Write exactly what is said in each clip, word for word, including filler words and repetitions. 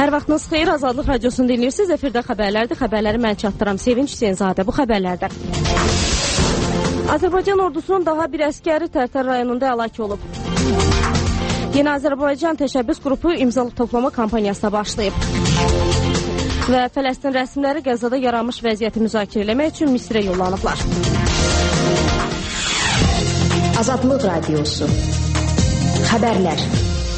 Hər vaxtınız xeyir, Azadlıq Radiosunu dinləyirsiniz. Efirdə xəbərlərdir. Xəbərləri mən çatdıram. Sevinç Hüseynzadə bu xəbərlərdə. Azərbaycan ordusunun daha bir əskəri Tərtər rayonunda həlak olub. Yeni Azərbaycan təşəbbüs qrupu imzalı toplama kampaniyasına başlayıb. Və Fələstin rəsmiləri Qəzzada yaranmış vəziyyəti müzakirə eləmək üçün Misrə yollanıblar. Azadlıq Radiosu. Xəbərlər.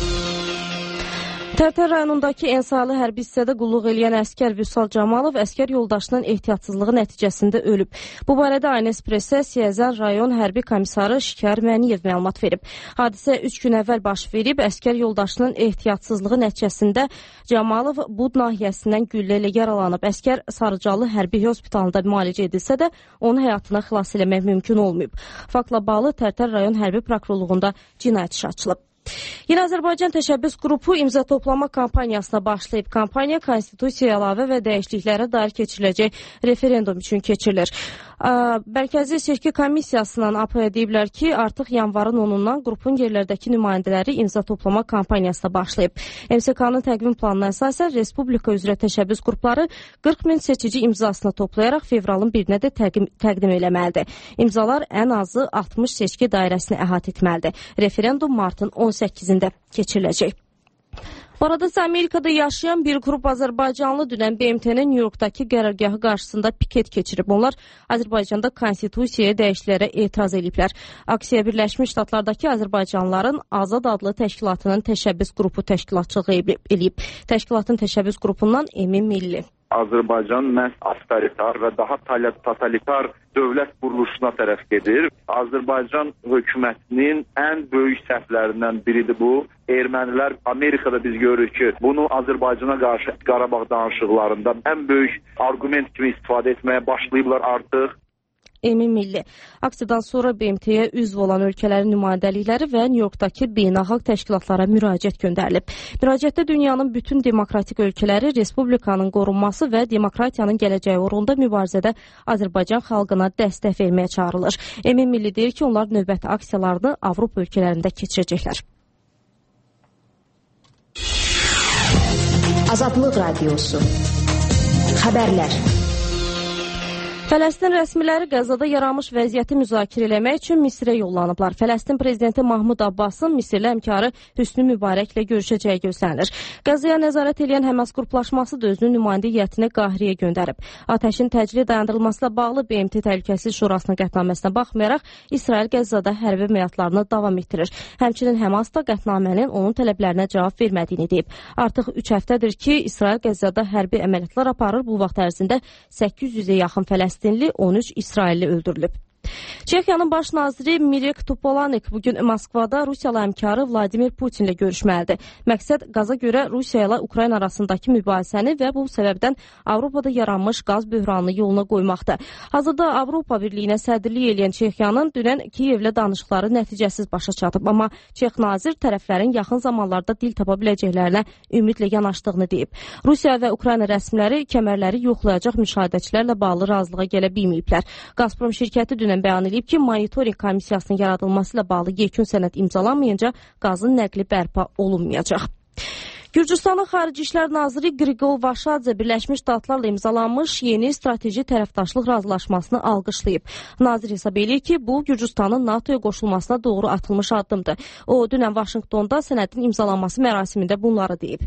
Tərtər rayonundakı Ensarlı hərbi hissədə qulluq eləyən əskər Vüsal Camalov əskər yoldaşının ehtiyatsızlığı nəticəsində ölüb. Bu barədə Aynes Pressə Siyəzən rayon hərbi komissarı Şikar Məniyev məlumat verib. Hadisə üç gün əvvəl baş verib. Əskər yoldaşının ehtiyatsızlığı nəticəsində Camalov Bud nahiyəsindən güllə ilə yaralanıb. Əskər Sarıcalı hərbi hospitalında müalicə edilsə də onun həyatını xilas eləmək mümkün olmayıb. Faktla bağlı Tərtər rayon hərbi prokurorluğunda cinayət işi açılıb. Yeni Azərbaycan təşəbbüs qrupu imza toplama kampaniyasına başlayıb. Kampaniya konstitusiyaya əlavə və dəyişikliklərə dair keçiriləcək referendum üçün keçirilir. Mərkəzi Seçki Komissiyasından A P deyiblər ki, artıq yanvarın onundan qrupun yerlərdəki nümayəndələri imza toplama kampaniyasına başlayıb. M S K-nın təqvim planına əsasən Respublika üzrə təşəbbüs qrupları qırx min seçici imzasını toplayaraq fevralın birinə də təqdim, təqdim eləməlidir. İmzalar ən azı altmış seçki dairəsini əhatə etməlidir. Referendum martın on səkkizində keçiriləcək. Bu arada Amerikada yaşayan bir qrup Azərbaycanlı dünən B M T-nin New Yorkdakı qərargahı qarşısında piket keçirib. Onlar Azərbaycanda konstitusiyaya dəyişikliklərə etiraz ediblər. Aksiya Birləşmiş Ştatlardakı Azərbaycanlıların Azad adlı təşkilatının təşəbbüs qrupu təşkilatçılıq edib. Təşkilatın təşəbbüs qrupundan Emin Milli. Azərbaycan məhz avtoritar və daha totalitar dövlət quruluşuna tərəf gedir. Azərbaycan hökumətinin ən böyük səhvlərindən biridir bu. Ermənilər Amerikada biz görürük ki, bunu Azərbaycana qarşı Qarabağ danışıqlarında ən böyük arqument kimi istifadə etməyə başlayıblar artıq. Emin Milli. Aksiyadan sonra B M T-yə üzv olan ölkələrin nümayəndəlikləri və New Yorkdakı beynəlxalq təşkilatlara müraciət göndərilib. Müraciətdə dünyanın bütün demokratik ölkələri Respublikanın qorunması və demokratiyanın gələcəyi uğrunda mübarizədə Azərbaycan xalqına dəstək verməyə çağırılır. Emin Milli deyir ki, onlar növbəti aksiyalarını Avropa ölkələrində keçirəcəklər. Azadlıq Radiosu. Xəbərlər. Fələstin rəsmiləri Qəzzada yaranmış vəziyyəti müzakirə eləmək üçün Misrə yollanıblar. Fələstin prezidenti Mahmud Abbasın Misirli həmkarı Hüsnü Mübarəklə görüşəcəyi gözlənilir. Qəzzaya nəzarət edən Həmas qruplaşması da özünün nümayəndə heyətini Qahirəyə göndərib. Atəşin təcili dayandırılmasıyla bağlı B M T Təhlükəsizlik Şurasının qətnaməsinə baxmayaraq İsrail Qəzzada hərbi əməliyyatlarını davam etdirir. Həmçinin Həmas da qətnamənin onun tələblərinə cavab vermədiyini deyib. Artıq üç həftədir ki, İsrail Qəzzada hərbi əməliyyatlar aparır. Bu vaxt ərzində səkkiz yüzə yaxın Fələstin on üç İsrailli öldürülüb. Çexiyanın baş naziri Mirek Topolanek bugün Moskvada Rusiyalı həmkarı Vladimir Putinlə görüşməlidir. Məqsəd qaza görə Rusiya ilə Ukrayna arasındakı mübahisəni və bu səbəbdən Avropada yaranmış qaz böhranını yoluna qoymaqdır. Hazırda Avropa Birliyinə sədrlik edən Çexiyanın dünən Kiyevlə danışıqları nəticəsiz başa çatıb, amma Çex nazir tərəflərin yaxın zamanlarda dil tapa biləcəklərinə ümidlə yanaşdığını deyib. Rusiya və Ukrayna rəsmiləri kəmərləri yoxlayacaq müşahidəçilərlə bağlı razılığa gələ bilməyiblər. Gazprom şirkəti dünən bəyan edib ki, monitoring komissiyasının yaradılması ilə bağlı yekun sənəd imzalanmayınca qazın nəqli bərpa olunmayacaq. Gürcüstanın Xarici İşlər Naziri Qriqol Vaşadze Birləşmiş Ştatlarla imzalanmış yeni strateji tərəfdaşlıq razılaşmasını alqışlayıb. Nazir hesab edir ki, bu Gürcüstanın NATOya qoşulmasına doğru atılmış addımdır. O, dünən Vaşinqtonda sənədin imzalanması mərasimində bunları deyib.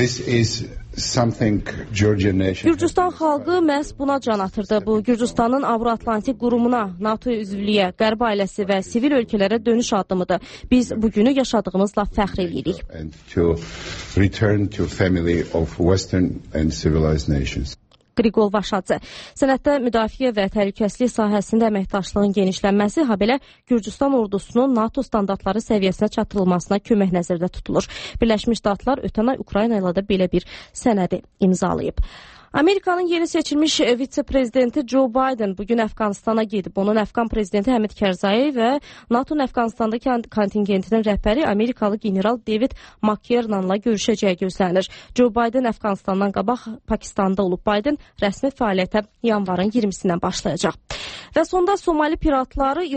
Gürcüstan xalqı məhz buna can atırdı. Bu, Gürcüstanın Avro-Atlantik qurumuna, NATOya üzvlüyə, Qərb ailəsi və sivil ölkələrə dönüş addımıdır. Biz bugünü yaşadığımızla fəxr edirik. Return to family of Western and civilized nations. Qriqol Vaşadze. Sənəddə müdafiə və təhlükəsizlik sahəsində əməkdaşlığın genişlənməsi, habelə Gürcüstan ordusunun NATO standartları səviyyəsinə çatdırılmasına kömək nəzərdə tutulur. Birləşmiş Ştatlar ötən ay Ukrayna ilə də belə bir sənədi imzalayıb. Amerikanın yeni seçilmiş vitse-prezidenti Joe Biden bugün Əfqanistana gedib. Onun Əfqan prezidenti Həmid Kərzai və NATO'nun Əfqanistandakı kontingentinin rəhbəri Amerikalı general David McKernan'la görüşəcəyi gözlənilir. Joe Biden Əfqanistandan qabaq Pakistanda olub. Biden rəsmi fəaliyyətə yanvarın iyirmisindən başlayacaq. Və sonda Somali piratları